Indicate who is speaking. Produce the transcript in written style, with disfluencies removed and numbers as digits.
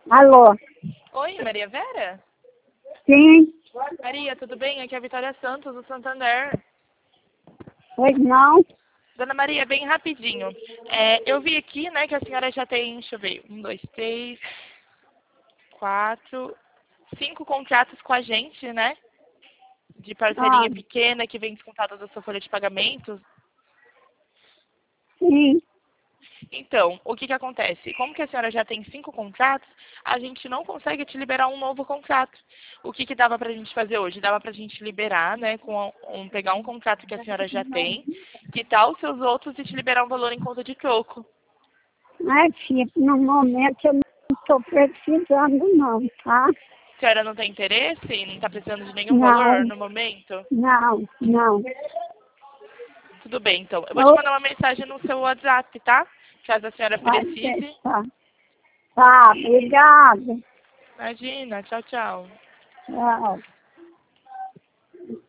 Speaker 1: Alô?
Speaker 2: Oi, Maria Vera?
Speaker 1: Sim?
Speaker 2: Maria, tudo bem? Aqui é a Vitória Santos, do Santander.
Speaker 1: Pois não?
Speaker 2: Dona Maria, bem rapidinho. Eu vi aqui, né, que a senhora já tem, deixa eu ver, 1, 2, 3, 4, 5 contratos com a gente, né? De
Speaker 1: Ah,
Speaker 2: parceria pequena que vem descontada da sua folha de pagamento.
Speaker 1: sim.
Speaker 2: Então, o que que acontece? Como que a senhora já tem 5 contratos, a gente não consegue te liberar um novo contrato. O que que dava pra gente fazer hoje? Dava pra gente liberar, né, pegar um contrato que a senhora já tem, quitar os seus outros e te liberar um valor em conta de troco.
Speaker 1: Ai, filha, no momento eu não estou precisando não, tá?
Speaker 2: A senhora não tem interesse? Não está precisando de nenhum valor
Speaker 1: Não,
Speaker 2: no momento?
Speaker 1: não, não.
Speaker 2: Tudo bem, então. Eu vou te
Speaker 1: Ô,
Speaker 2: mandar uma mensagem no seu WhatsApp, tá? Caso a senhora
Speaker 1: pode
Speaker 2: precise.
Speaker 1: deixar. Tá, obrigada.
Speaker 2: Imagina. Tchau, tchau.
Speaker 1: Tchau.